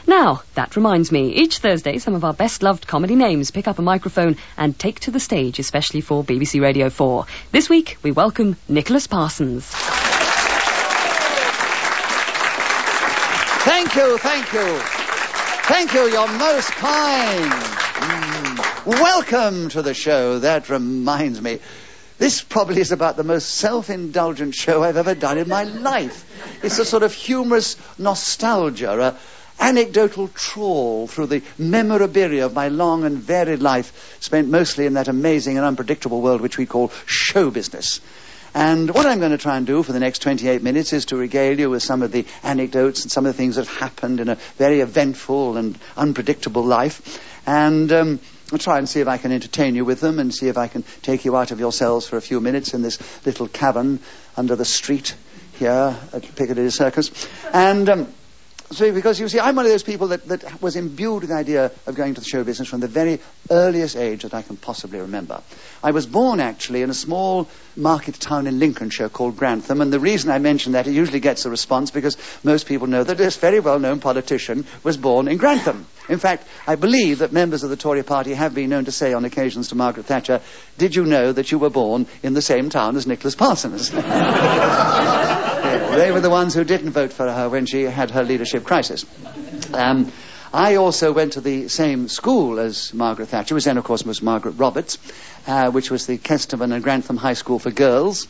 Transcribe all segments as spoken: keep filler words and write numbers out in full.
Now, that reminds me, each Thursday some of our best-loved comedy names pick up a microphone and take to the stage, especially for B B C Radio four. This week, we welcome Nicholas Parsons. Thank you, thank you. Thank you, you're most kind. Mm. Welcome to the show. That reminds me. This probably is about the most self-indulgent show I've ever done in my life. It's a sort of humorous nostalgia, a anecdotal trawl through the memorabilia of my long and varied life, spent mostly in that amazing and unpredictable world which we call show business. And what I'm going to try and do for the next twenty-eight minutes is to regale you with some of the anecdotes and some of the things that happened in a very eventful and unpredictable life. And um, I'll try and see if I can entertain you with them and see if I can take you out of yourselves for a few minutes in this little cavern under the street here at Piccadilly Circus. And... Um, So, because, you see, I'm one of those people that, that was imbued with the idea of going to the show business from the very earliest age that I can possibly remember. I was born, actually, in a small market town in Lincolnshire called Grantham, and the reason I mention that, it usually gets a response because most people know that this very well-known politician was born in Grantham. In fact, I believe that members of the Tory party have been known to say on occasions to Margaret Thatcher, "Did you know that you were born in the same town as Nicholas Parsons?" Yeah, they were the ones who didn't vote for her when she had her leadership crisis. Um, I also went to the same school as Margaret Thatcher, which then, of course, was Margaret Roberts, uh, which was the Kesterman and Grantham High School for Girls.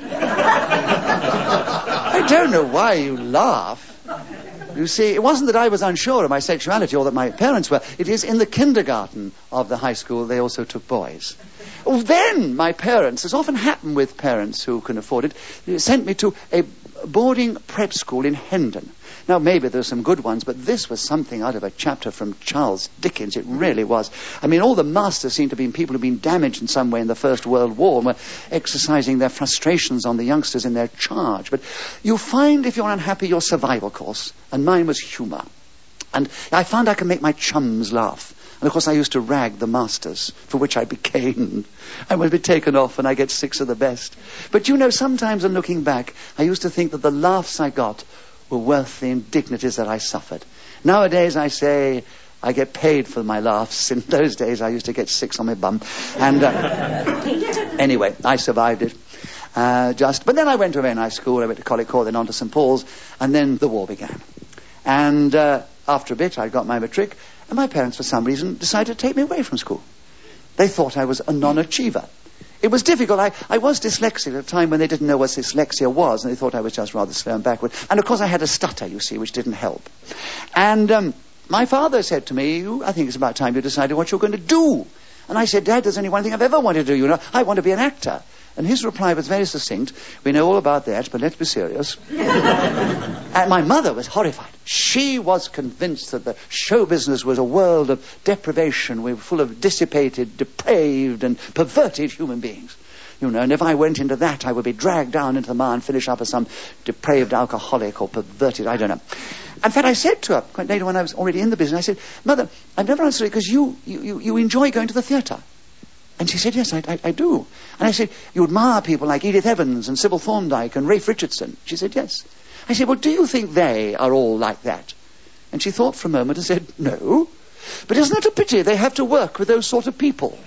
I don't know why you laugh. You see, it wasn't that I was unsure of my sexuality or that my parents were. It is in the kindergarten of the high school they also took boys. Well, then my parents, as often happened with parents who can afford it, sent me to a boarding prep school in Hendon. Now, maybe there's some good ones, but this was something out of a chapter from Charles Dickens. It really was. I mean, all the masters seemed to be people who'd been damaged in some way in the First World War and were exercising their frustrations on the youngsters in their charge. But you find, if you're unhappy, your survival course. And mine was humour. And I found I could make my chums laugh. And, of course, I used to rag the masters, for which I became. I would be taken off and I get six of the best. But, you know, sometimes in looking back, I used to think that the laughs I got were worth the indignities that I suffered. Nowadays, I say I get paid for my laughs. In those days, I used to get six on my bum. And uh, anyway, I survived it. Uh, just, but then I went to a very nice school. I went to Collick Court, then on to St Paul's, and then the war began. And uh, after a bit, I got my matric. And my parents, for some reason, decided to take me away from school. They thought I was a non-achiever. It was difficult. I, I was dyslexic at a time when they didn't know what dyslexia was, and they thought I was just rather slow and backward. And, of course, I had a stutter, you see, which didn't help. And um, my father said to me, I think it's about time you decided what you're going to do. And I said, Dad, there's only one thing I've ever wanted to do, you know. I want to be an actor. And his reply was very succinct. We know all about that, but let's be serious. And my mother was horrified. She was convinced that the show business was a world of deprivation. We were full of dissipated, depraved, and perverted human beings. You know, and if I went into that, I would be dragged down into the mire and finish up as some depraved alcoholic or perverted, I don't know. In fact, I said to her, quite later when I was already in the business, I said, Mother, I've never answered it because you, you, you enjoy going to the theatre. And she said, yes, I, I, I do. And I said, you admire people like Edith Evans and Sybil Thorndike and Rafe Richardson. She said, yes. I said, well, do you think they are all like that? And she thought for a moment and said, no. But isn't it a pity they have to work with those sort of people?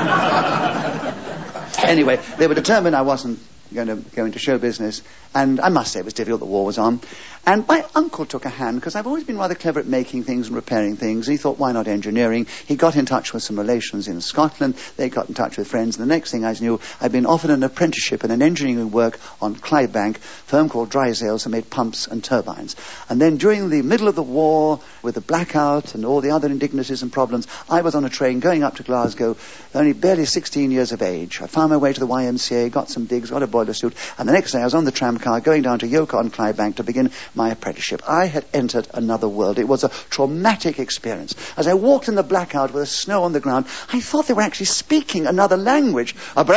Anyway, they were determined I wasn't going to go into show business. And I must say it was difficult, the war was on. And my uncle took a hand, because I've always been rather clever at making things and repairing things. And he thought, why not engineering? He got in touch with some relations in Scotland. They got in touch with friends. And the next thing I knew, I'd been offered an apprenticeship in an engineering work on Clydebank, a firm called Drysdales, who made pumps and turbines. And then during the middle of the war, with the blackout and all the other indignities and problems, I was on a train going up to Glasgow, only barely sixteen years of age. I found my way to the Y M C A, got some digs, got a boiler suit, and the next day I was on the tram car going down to Yoker on Clydebank to begin my apprenticeship. I had entered another world. It was a traumatic experience. As I walked in the blackout with the snow on the ground, I thought they were actually speaking another language. And,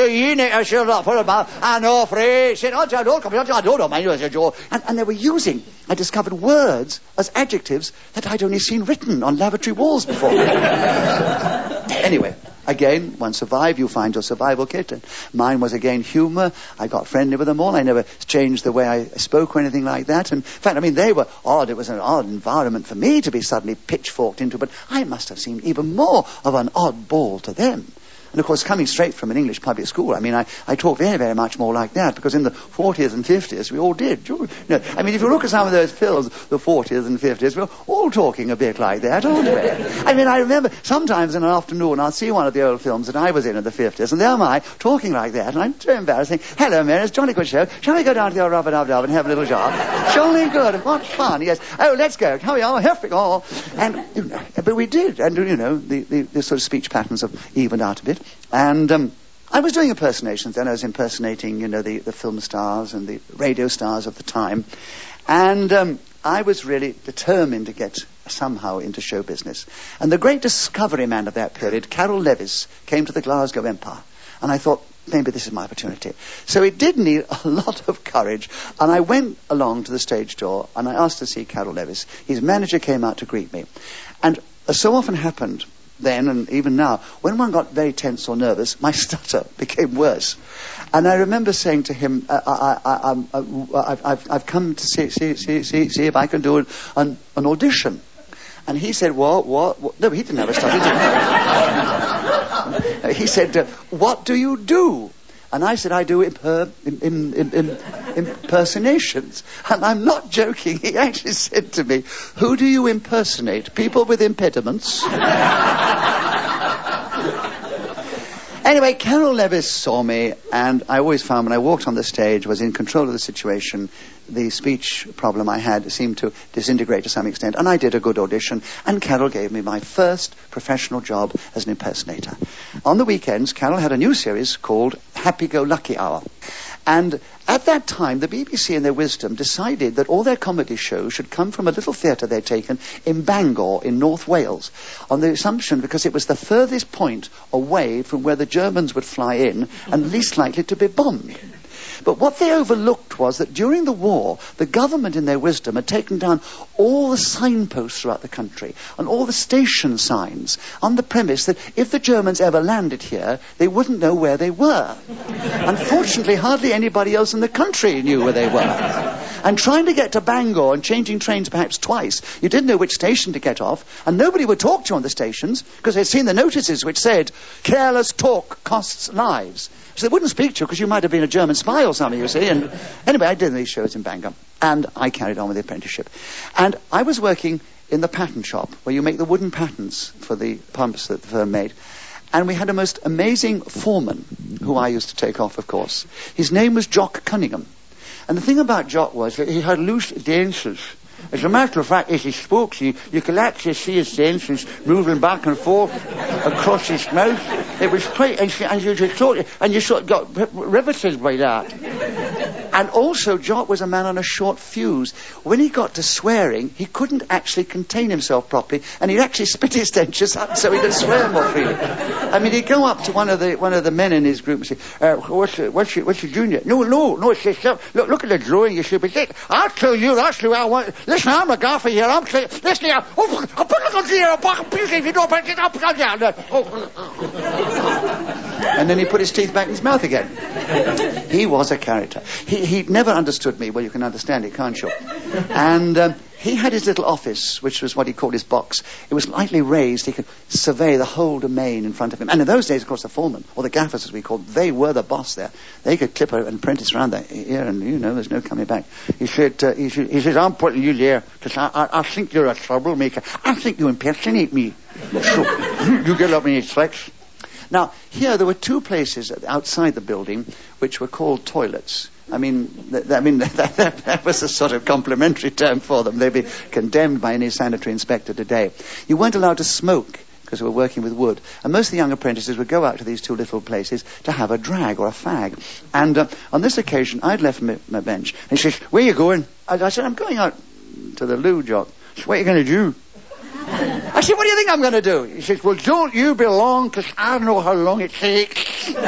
and they were using, I discovered, words as adjectives that I'd only seen written on lavatory walls before. Anyway, Again, one survive, you find your survival kit. And mine was again humour. I got friendly with them all. I never changed the way I spoke or anything like that. And in fact, I mean, they were odd. It was an odd environment for me to be suddenly pitchforked into, but I must have seemed even more of an oddball to them. And of course, coming straight from an English public school, I mean, I, I talk very, very much more like that, because in the forties and fifties, we all did. You know, I mean, if you look at some of those films, the forties and fifties, we're all talking a bit like that, aren't we? I mean, I remember sometimes in an afternoon, I'll see one of the old films that I was in in the fifties, and there am I, talking like that, and I'm so embarrassing. Hello, Mary, it's jolly good show. Shall we go down to the old rubber dub dub and have a little jar? Jolly good, what fun. Yes. Oh, let's go. Here we are, here we go. And, you know, but we did, and, you know, the, the, the sort of speech patterns have evened out a bit. And um, I was doing impersonations then. I was impersonating, you know, the, the film stars and the radio stars of the time. And um, I was really determined to get somehow into show business. And the great discovery man of that period, Carol Levis, came to the Glasgow Empire. And I thought, maybe this is my opportunity. So it did need a lot of courage. And I went along to the stage door and I asked to see Carol Levis. His manager came out to greet me. And as so often happened then and even now, when one got very tense or nervous, my stutter became worse. And I remember saying to him, I, I, I, I, I've, I've, I've come to see, see, see, see, see if I can do an, an, an audition. And he said, what, what, what? No, he didn't have a stutter. He, he said, uh, what do you do? And I said, I do imper- im- im- im- impersonations. And I'm not joking. He actually said to me, who do you impersonate? People with impediments? Anyway, Carol Levis saw me, and I always found when I walked on the stage, was in control of the situation. The speech problem I had seemed to disintegrate to some extent, and I did a good audition, and Carol gave me my first professional job as an impersonator. On the weekends, Carol had a new series called Happy-Go-Lucky Hour. And at that time, the B B C, in their wisdom, decided that all their comedy shows should come from a little theatre they'd taken in Bangor, in North Wales, on the assumption because it was the furthest point away from where the Germans would fly in and least likely to be bombed. But what they overlooked was that during the war, the government, in their wisdom, had taken down all the signposts throughout the country and all the station signs on the premise that if the Germans ever landed here, they wouldn't know where they were. Unfortunately, hardly anybody else in the country knew where they were. And trying to get to Bangor and changing trains perhaps twice, you didn't know which station to get off, and nobody would talk to you on the stations because they'd seen the notices which said, careless talk costs lives. So they wouldn't speak to you because you might have been a German spy or something, you see. And anyway, I did these shows in Bangor, and I carried on with the apprenticeship. And I was working in the pattern shop where you make the wooden patterns for the pumps that the firm made. And we had a most amazing foreman, who I used to take off, of course. His name was Jock Cunningham. And the thing about Jock was that he had loose dentures. As a matter of fact, as he spoke to you, you could actually see his dentures moving back and forth across his mouth. It was quite, and, and you just thought, and you sort of got r- riveted by that. And also, Jock was a man on a short fuse. When he got to swearing, he couldn't actually contain himself properly, and he'd actually spit his dentures out so he could swear more freely. I mean, he'd go up to one of the one of the men in his group and say, uh, what's, the, what's, your, what's your junior? No, no, no, it's just, look, look at the drawing, you stupid dick. I'll tell you, that's the way I want. Listen, I'm a gaffer here, I'm saying, listen here, oh, I'll put it on here, I'll back up, if you don't put it up, I'll down there. And then he put his teeth back in his mouth again. He was a character. He, he'd never understood me. Well, you can understand it, can't you? And um, he had his little office, which was what he called his box. It was lightly raised. He could survey the whole domain in front of him. And in those days, of course, the foreman, or the gaffers as we called, they were the boss there. They could clip an apprentice around their ear, and, you know, there's no coming back. He said, uh, he, said he says, I'm putting you there, because I, I, I think you're a troublemaker. I think you impersonate me. So, you get up in your tricks. Now, here there were two places outside the building which were called toilets. I mean, th- th- I mean that, that, that was a sort of complimentary term for them. They'd be condemned by any sanitary inspector today. You weren't allowed to smoke because we were working with wood. And most of the young apprentices would go out to these two little places to have a drag or a fag. And uh, on this occasion, I'd left my, my bench. And he says, where are you going? I, I said, I'm going out to the loo, Jock. So what are you going to do? I said, what do you think I'm going to do? He says, well, don't you be long, because I know how long it takes. Well,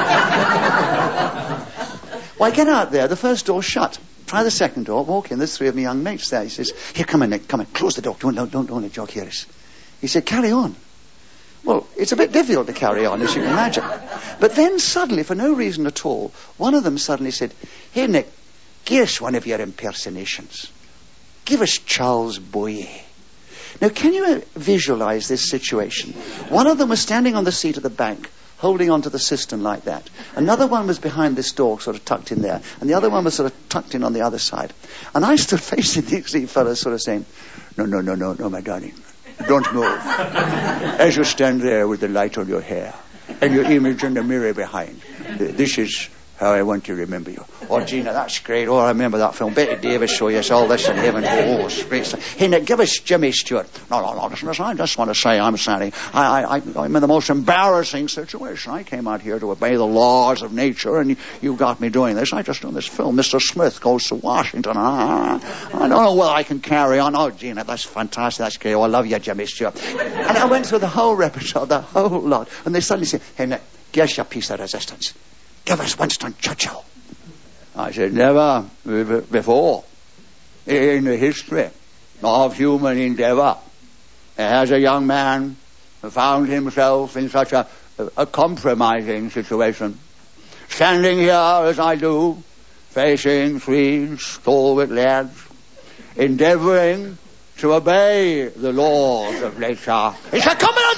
I get out there, the first door's shut. Try the second door, walk in, there's three of my young mates there. He says, here, come in, Nick, come in, close the door, don't, don't, don't, don't let Jock hear us. He said, carry on. Well, it's a bit difficult to carry on, as you can imagine. But then suddenly, for no reason at all, one of them suddenly said, "Hey, Nick, give us one of your impersonations. Give us Charles Boyer." Now, can you visualize this situation? One of them was standing on the seat of the bank, holding onto the cistern like that. Another one was behind this door, sort of tucked in there. And the other one was sort of tucked in on the other side. And I stood facing these three fellows, sort of saying, "No, no, no, no, no, my darling. Don't move. As you stand there with the light on your hair and your image in the mirror behind, this is how I want to remember you." "Oh, Gina, that's great. Oh, I remember that film. Betty Davis show us all this in heaven. Oh, it's great stuff. Hey, Nick, give us Jimmy Stewart." "No, no, no, listen, listen, I just want to say I'm sorry. I, I, I'm in the most embarrassing situation. I came out here to obey the laws of nature, and you, you got me doing this. I just done this film, Mister Smith Goes to Washington. I, I don't know whether I can carry on." "Oh, Gina, that's fantastic. That's great. Oh, I love you, Jimmy Stewart." And I went through the whole repertoire, the whole lot, and they suddenly said, "Hey, Nick, give us your piece of resistance. Give us Winston Churchill." I said, "Never before in the history of human endeavor has a young man found himself in such a, a compromising situation. Standing here as I do, facing three stalwart lads, endeavoring to obey the laws of nature." He said, "Come on,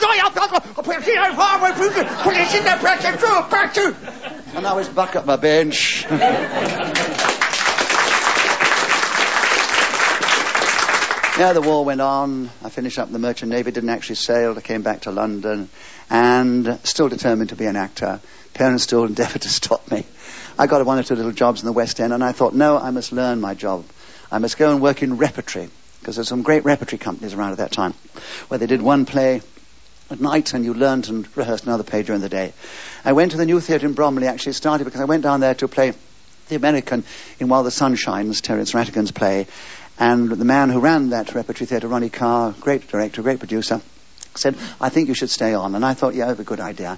and I was back at my bench. Yeah, the war went on. I finished up in the Merchant Navy, didn't actually sail. I came back to London and still determined to be an actor. Parents still endeavoured to stop me. I got one or two little jobs in the West End, and I thought, no, I must learn my job. I must go and work in repertory, because there's some great repertory companies around at that time, where they did one play at night and you learned and rehearsed another play during the day. I went to the New Theatre in Bromley, actually started because I went down there to play the American in While the Sun Shines, Terence Rattigan's play, and the man who ran that repertory theatre, Ronnie Carr, great director, great producer, said, "I think you should stay on." And I thought, yeah, that's a good idea.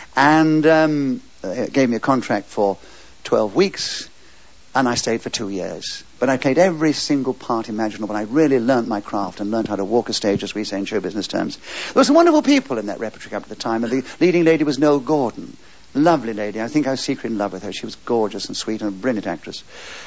And um, it gave me a contract for twelve weeks, and I stayed for two years. But I played every single part imaginable, and I really learnt my craft and learnt how to walk a stage, as we say in show business terms. There were some wonderful people in that repertory company at the time, and the leading lady was Noel Gordon. Lovely lady. I think I was secretly in love with her. She was gorgeous and sweet and a brilliant actress.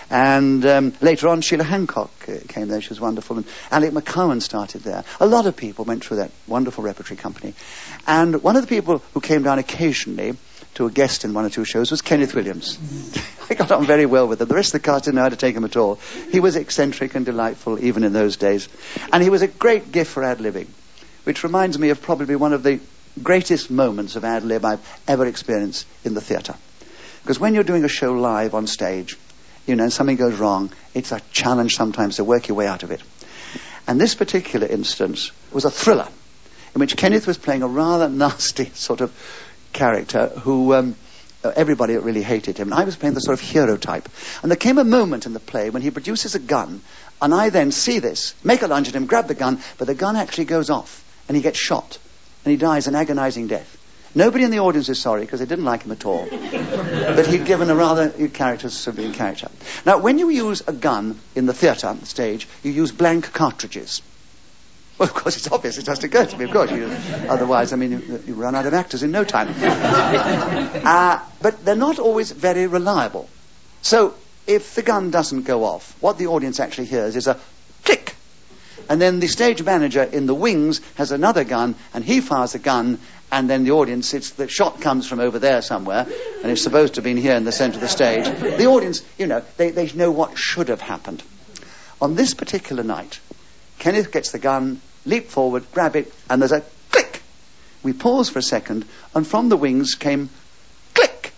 And um, later on, Sheila Hancock uh, came there. She was wonderful. And Alec McCowan started there. A lot of people went through that wonderful repertory company. And one of the people who came down occasionally to a guest in one or two shows was Kenneth Williams. I got on very well with him. The rest of the cast didn't know how to take him at all. He was eccentric and delightful even in those days. And he was a great gift for ad-libbing, which reminds me of probably one of the greatest moments of ad-lib I've ever experienced in the theatre. Because when you're doing a show live on stage, you know, and something goes wrong, it's a challenge sometimes to work your way out of it. And this particular instance was a thriller in which Kenneth was playing a rather nasty sort of character who um, everybody really hated him. And I was playing the sort of hero type. And there came a moment in the play when he produces a gun, and I then see this, make a lunge at him, grab the gun, but the gun actually goes off, and he gets shot. And he dies an agonizing death. Nobody in the audience is sorry because they didn't like him at all. But he'd given a rather character, severe character. Now, when you use a gun in the theatre stage, you use blank cartridges. Well, of course, it's obvious. It has to go to me, of course. You, otherwise, I mean, you, you run out of actors in no time. uh, but they're not always very reliable. So, if the gun doesn't go off, what the audience actually hears is a click. And then the stage manager in the wings has another gun, and he fires the gun, and then the audience, it's the shot comes from over there somewhere, and it's supposed to have been here in the centre of the stage. The audience, you know, they, they know what should have happened. On this particular night, Kenneth gets the gun, leap forward, grab it, and there's a click. We pause for a second, and from the wings came click.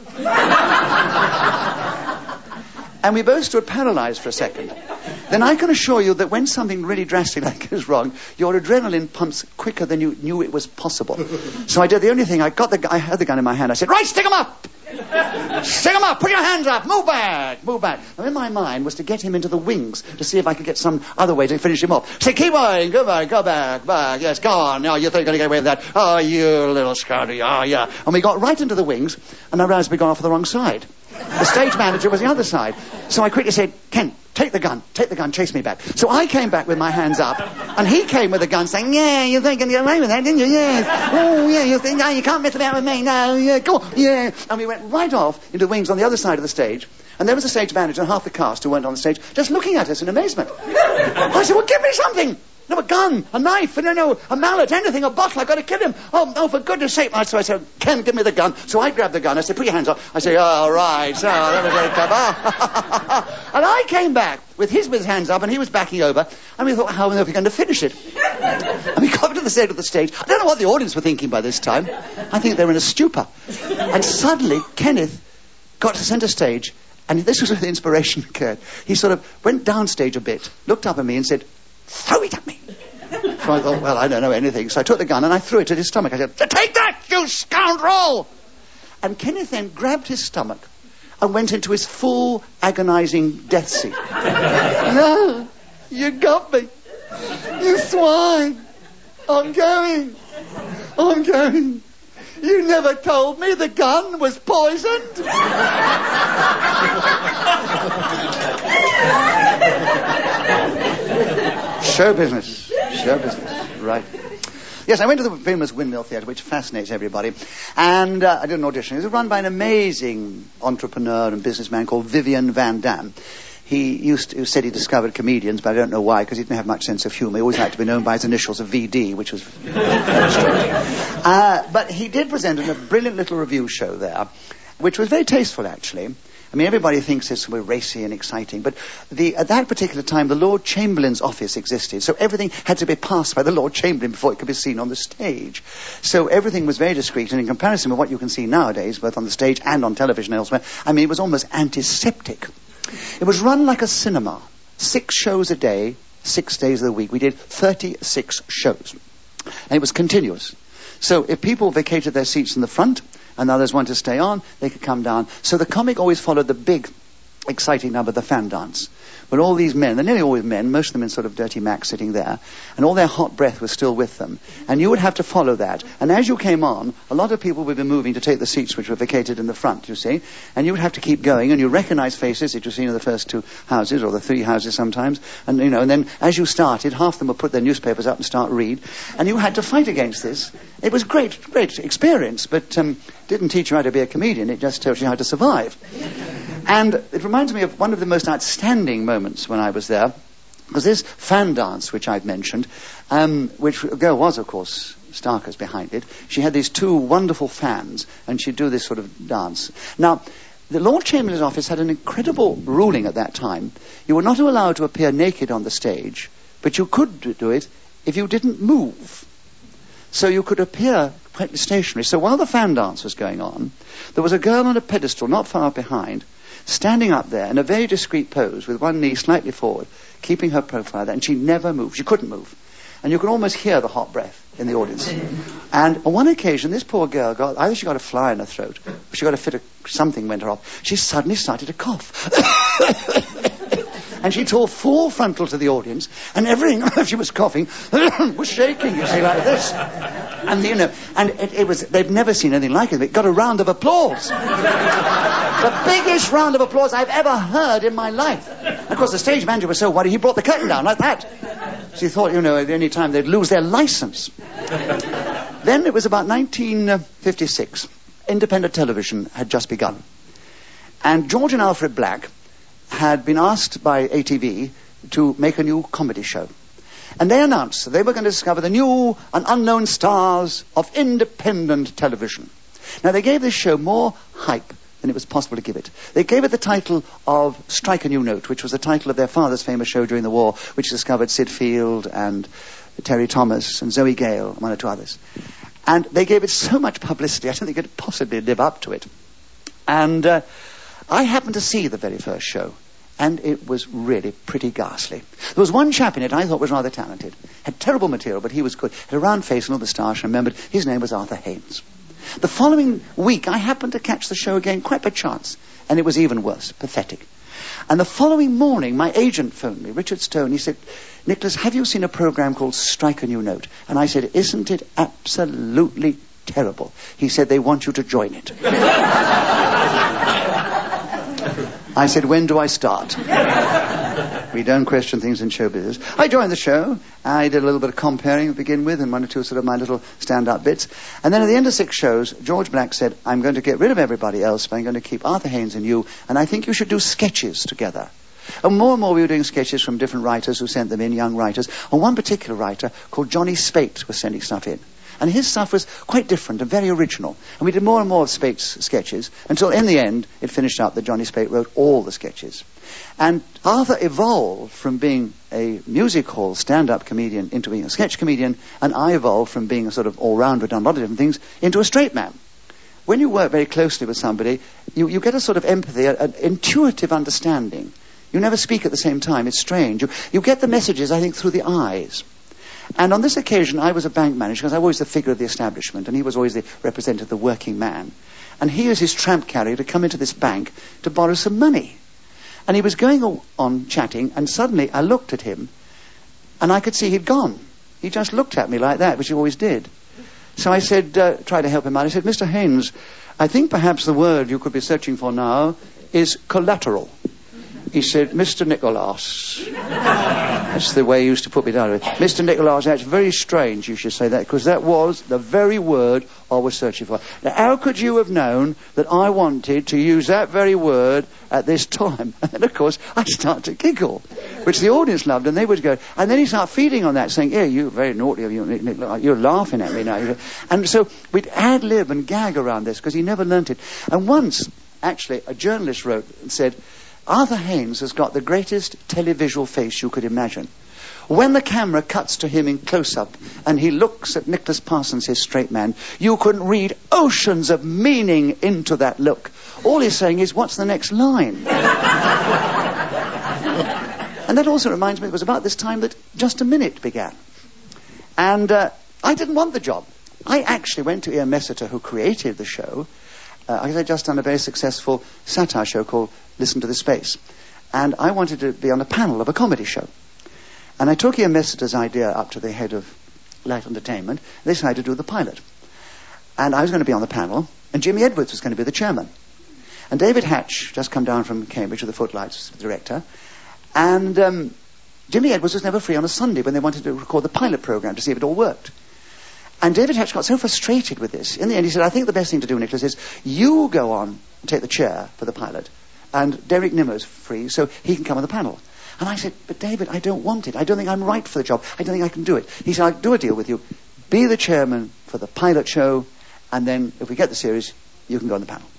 And we both stood paralysed for a second. Then I can assure you that when something really drastic like that goes wrong, your adrenaline pumps quicker than you knew it was possible. So I did the only thing, I got the, I had the gun in my hand, I said, "Right, stick 'em up! Stick 'em up, put your hands up, move back, move back." Now in my mind was to get him into the wings, to see if I could get some other way to finish him off. Say, "Keep on, go back, go back, back, yes, go on, no, you think you're going to get away with that? Oh, you little scouty, oh, yeah." And we got right into the wings, and I realised we'd gone off the wrong side. The stage manager was the other side. So I quickly said, Ken, take the gun, take the gun, chase me back. So I came back with my hands up, and he came with the gun saying, yeah, you're thinking you're away with that, didn't you? Yeah. Oh, yeah, you think, no, you can't mess about with me, no, yeah, go on, yeah. And we went right off into the wings on the other side of the stage, and there was the stage manager and half the cast who weren't on the stage just looking at us in amazement. I said, well, give me something. No, a gun, a knife, no, no, a mallet, anything, a bottle, I've got to kill him. Oh, oh, for goodness sake. So I said, Ken, give me the gun. So I grabbed the gun. I said, put your hands up. I said, oh, right. So that was very clever. And I came back with his, with his hands up, and he was backing over. And we thought, how are we going to finish it? And we got to the side of the stage. I don't know what the audience were thinking by this time. I think they were in a stupor. And suddenly, Kenneth got to centre stage, and this was where the inspiration occurred. He sort of went downstage a bit, looked up at me and said, throw it at me. So I thought, well, I don't know anything. So I took the gun and I threw it at his stomach. I said, take that, you scoundrel! And Kenneth then grabbed his stomach and went into his full agonizing death scene. No, you got me. You swine. I'm going. I'm going. You never told me the gun was poisoned. Show business. Show business. Right. Yes, I went to the famous Windmill Theatre, which fascinates everybody. And uh, I did an audition. It was run by an amazing entrepreneur and businessman called Vivian Van Dam. He used to, he said he discovered comedians, but I don't know why, because he didn't have much sense of humour. He always liked to be known by his initials of V D, which was very strange. Uh, but he did present a brilliant little review show there, which was very tasteful, actually. I mean, everybody thinks it's racy and exciting, but the, at that particular time, the Lord Chamberlain's office existed, so everything had to be passed by the Lord Chamberlain before it could be seen on the stage. So everything was very discreet, and in comparison with what you can see nowadays, both on the stage and on television elsewhere, I mean, it was almost antiseptic. It was run like a cinema. Six shows a day, six days of the week. We did thirty-six shows. And it was continuous. So if people vacated their seats in the front and others wanted to stay on, they could come down. So the comic always followed the big, exciting number, the fan dance. But all these men, they're nearly always men, most of them in sort of dirty Macs sitting there, and all their hot breath was still with them. And you would have to follow that. And as you came on, a lot of people would be moving to take the seats which were vacated in the front, you see. And you would have to keep going, and you recognize faces that you've seen in the first two houses, or the three houses sometimes. And, you know, and then as you started, half them would put their newspapers up and start read. And you had to fight against this. It was great, great experience, but um, didn't teach you how to be a comedian. It just tells you how to survive. And it reminds me of one of the most outstanding moments when I was there, because this fan dance, which I've mentioned, um, which a girl was, of course, Starkers behind it, she had these two wonderful fans, and she'd do this sort of dance. Now, the Lord Chamberlain's office had an incredible ruling at that time. You were not allowed to appear naked on the stage, but you could do it if you didn't move. So you could appear quite stationary. So while the fan dance was going on, there was a girl on a pedestal not far behind, standing up there in a very discreet pose with one knee slightly forward, keeping her profile there, and she never moved. She couldn't move. And you could almost hear the hot breath in the audience. And on one occasion, this poor girl got, either she got a fly in her throat, or she got a fit of something went her off. She suddenly started to cough. And she tore full frontal to the audience, and everything, she was coughing, was shaking, you see, like this. And, you know, and it, it was, they've never seen anything like it. It got a round of applause. The biggest round of applause I've ever heard in my life. And of course, the stage manager was so worried, he brought the curtain down like that. She thought, you know, at any time they'd lose their license. Then it was about nineteen fifty-six. Independent television had just begun. And George and Alfred Black had been asked by A T V to make a new comedy show. And they announced that they were going to discover the new and unknown stars of independent television. Now, they gave this show more hype than it was possible to give it. They gave it the title of Strike a New Note, which was the title of their father's famous show during the war, which discovered Sid Field and Terry Thomas and Zoe Gale and one or two others. And they gave it so much publicity, I don't think it could possibly live up to it. And uh, I happened to see the very first show, and it was really pretty ghastly. There was one chap in it I thought was rather talented. Had terrible material, but he was good. Had a round face and a moustache, and remembered his name was Arthur Haynes. The following week, I happened to catch the show again, quite by chance, and it was even worse, pathetic. And the following morning, my agent phoned me, Richard Stone. He said, Nicholas, have you seen a program called Strike a New Note? And I said, isn't it absolutely terrible? He said, they want you to join it. I said, when do I start? We don't question things in show business. I joined the show. I did a little bit of comparing to begin with and one or two sort of my little stand-up bits. And then at the end of six shows, George Black said, I'm going to get rid of everybody else, but I'm going to keep Arthur Haynes and you, and I think you should do sketches together. And more and more we were doing sketches from different writers who sent them in, young writers. And one particular writer called Johnny Spate was sending stuff in. And his stuff was quite different and very original. And we did more and more of Spate's sketches until in the end it finished up that Johnny Spate wrote all the sketches. And Arthur evolved from being a music hall stand-up comedian into being a sketch comedian, and I evolved from being a sort of all-rounder, done a lot of different things, into a straight man. When you work very closely with somebody, you, you get a sort of empathy, an intuitive understanding. You never speak at the same time. It's strange. You, you get the messages, I think, through the eyes. And on this occasion, I was a bank manager because I was always the figure of the establishment, and he was always the representative of the working man. And he was his tramp carrier to come into this bank to borrow some money. And he was going on chatting, and suddenly I looked at him, and I could see he'd gone. He just looked at me like that, which he always did. So I said, uh, tried to help him out. I said, Mister Haynes, I think perhaps the word you could be searching for now is collateral. He said, Mister Nicholas. That's the way he used to put me down. Mister Nicholas, that's very strange you should say that, because that was the very word I was searching for. Now, how could you have known that I wanted to use that very word at this time? And, of course, I start to giggle, which the audience loved, and they would go, and then he started feeding on that, saying, yeah, you're very naughty of you, Nick, you're laughing at me now. And so we'd ad-lib and gag around this, because he never learnt it. And once, actually, a journalist wrote and said, Arthur Haynes has got the greatest televisual face you could imagine. When the camera cuts to him in close-up and he looks at Nicholas Parsons, his straight man, you can read oceans of meaning into that look. All he's saying is, what's the next line? And that also reminds me, it was about this time that Just a Minute began. And uh, I didn't want the job. I actually went to Ian Messiter, who created the show. Uh, I had just done a very successful satire show called Listen to the Space. And I wanted to be on a panel of a comedy show. And I took Ian Messiter's idea up to the head of Light Entertainment. They decided to do the pilot. And I was going to be on the panel, and Jimmy Edwards was going to be the chairman. And David Hatch, just come down from Cambridge with the Footlights, the director. And um, Jimmy Edwards was never free on a Sunday when they wanted to record the pilot program to see if it all worked. And David Hatch got so frustrated with this. In the end, he said, I think the best thing to do, Nicholas, is you go on and take the chair for the pilot. And Derek Nimmo's free, so he can come on the panel. And I said, but David, I don't want it. I don't think I'm right for the job. I don't think I can do it. He said, I'll do a deal with you. Be the chairman for the pilot show, and then if we get the series, you can go on the panel.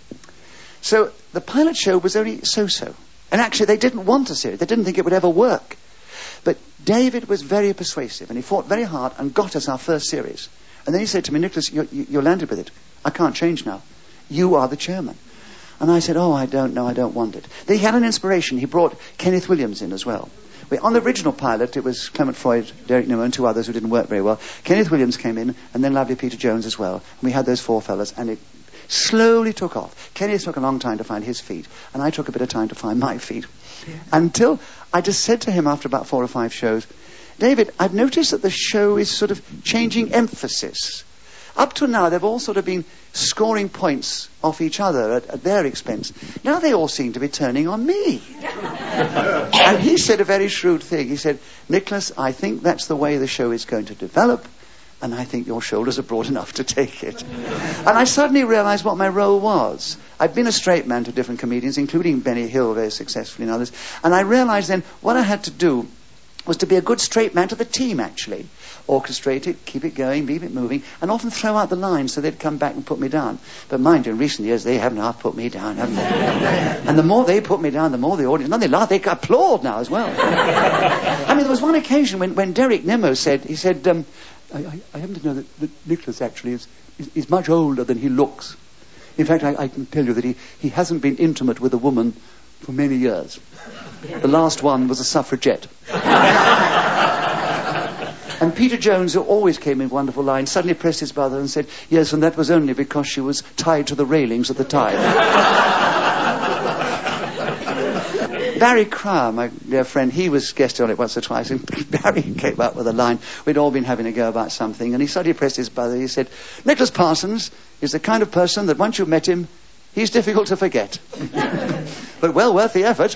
So the pilot show was only so-so. And actually, they didn't want a series. They didn't think it would ever work. But David was very persuasive, and he fought very hard and got us our first series. And then he said to me, Nicholas, you, you, you landed with it. I can't change now. You are the chairman. And I said, oh, I don't know, I don't want it. Then he had an inspiration. He brought Kenneth Williams in as well. We, on the original pilot, it was Clement Freud, Derek Nimmo, and two others who didn't work very well. Kenneth Williams came in, and then lovely Peter Jones as well. And we had those four fellas, and it slowly took off. Kenneth took a long time to find his feet, and I took a bit of time to find my feet. Yeah. Until I just said to him after about four or five shows, David, I've noticed that the show is sort of changing emphasis. Up to now, they've all sort of been scoring points off each other at, at their expense. Now they all seem to be turning on me. And he said a very shrewd thing. He said, Nicholas, I think that's the way the show is going to develop, and I think your shoulders are broad enough to take it. And I suddenly realized what my role was. I'd been a straight man to different comedians, including Benny Hill very successfully and others. And I realized then what I had to do was to be a good straight man to the team, actually. Orchestrate it, keep it going, keep it moving, and often throw out the lines so they'd come back and put me down. But mind you, in recent years, they haven't half put me down, haven't they? And the more they put me down, the more the audience, and they laugh, they applaud now as well. I mean, there was one occasion when, when Derek Nimmo said, he said, um, I, I, I happen to know that, that Nicholas actually is, is, is much older than he looks. In fact, I, I can tell you that he, he hasn't been intimate with a woman for many years. The last one was a suffragette. And Peter Jones, who always came in wonderful lines, suddenly pressed his brother and said, yes, and that was only because she was tied to the railings at the time. Barry Cryer, my dear friend, he was guest on it once or twice, and Barry came up with a line. We'd all been having a go about something, and he suddenly pressed his brother. He said, Nicholas Parsons is the kind of person that once you've met him, He's difficult to forget. But well worth the effort.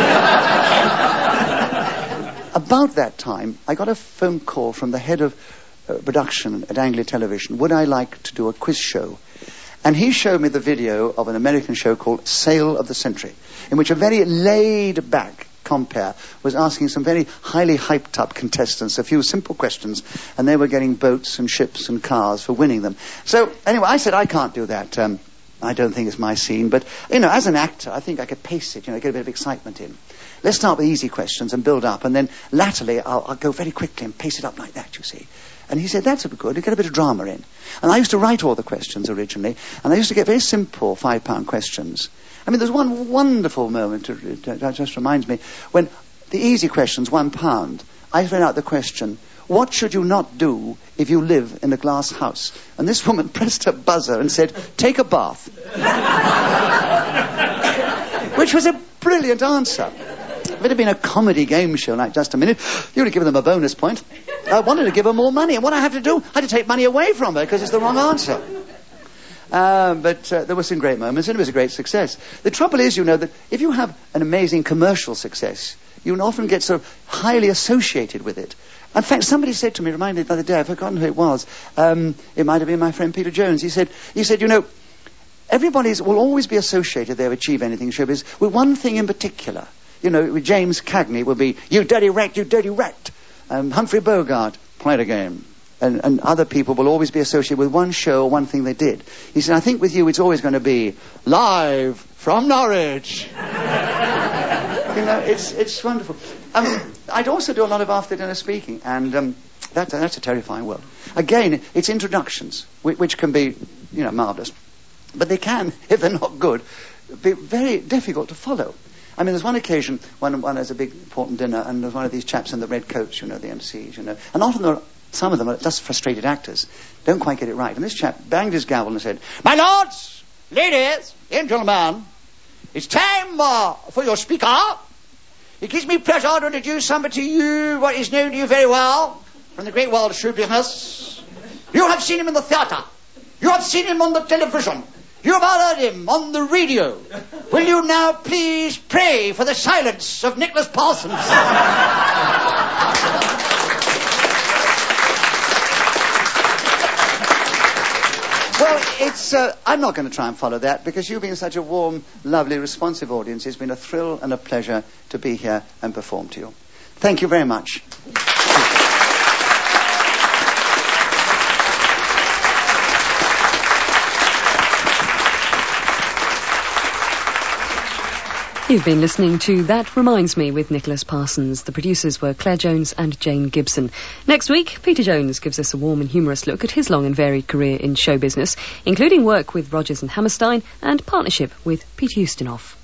About that time, I got a phone call from the head of uh, production at Anglia Television. Would I like to do a quiz show? And he showed me the video of an American show called Sale of the Century, in which a very laid-back compere was asking some very highly hyped-up contestants a few simple questions, and they were getting boats and ships and cars for winning them. So, anyway, I said, I can't do that. Um, I don't think it's my scene, but, you know, as an actor, I think I could pace it, you know, get a bit of excitement in. Let's start with easy questions and build up, and then latterly I'll, I'll go very quickly and pace it up like that, you see. And he said, that's good, you get a bit of drama in. And I used to write all the questions originally, and I used to get very simple five-pound questions. I mean, there's one wonderful moment, that just reminds me, when the easy questions, one pound, I read out the question, what should you not do if you live in a glass house? And this woman pressed her buzzer and said, take a bath. Which was a brilliant answer. If it had been a comedy game show like Just a Minute, you would have given them a bonus point. I wanted to give her more money, and what I had to do, I had to take money away from her because it's the wrong answer. Uh, but uh, there were some great moments, and it was a great success. The trouble is, you know, that if you have an amazing commercial success, you often get sort of highly associated with it. In fact, somebody said to me, reminded me the other day, I've forgotten who it was, um, it might have been my friend Peter Jones, he said, he said, you know, everybody will always be associated, if they achieve anything in showbiz, with one thing in particular. You know, with James Cagney will be, you dirty rat, you dirty rat. Um, Humphrey Bogart, played a game. And, and other people will always be associated with one show or one thing they did. He said, I think with you it's always going to be live from Norwich. You know, it's it's wonderful. Um, I'd also do a lot of after dinner speaking, and um, that, that's a terrifying world. Again, it's introductions, which, which can be, you know, marvellous. But they can, if they're not good, be very difficult to follow. I mean, there's one occasion when, when there's a big important dinner, and there's one of these chaps in the red coats, you know, the M Cs, you know, and often there are, some of them are just frustrated actors, don't quite get it right. And this chap banged his gavel and said, my lords, ladies, and gentlemen, it's time uh, for your speaker. It gives me pleasure to introduce somebody to you, what is known to you very well, from the great world of show business. You have seen him in the theatre. You have seen him on the television. You have heard him on the radio. Will you now please pray for the silence of Nicholas Parsons? Well, it's, uh, I'm not going to try and follow that, because you've been such a warm, lovely, responsive audience. It's been a thrill and a pleasure to be here and perform to you. Thank you very much. You've been listening to That Reminds Me with Nicholas Parsons. The producers were Claire Jones and Jane Gibson. Next week, Peter Jones gives us a warm and humorous look at his long and varied career in show business, including work with Rodgers and Hammerstein and partnership with Peter Ustinov.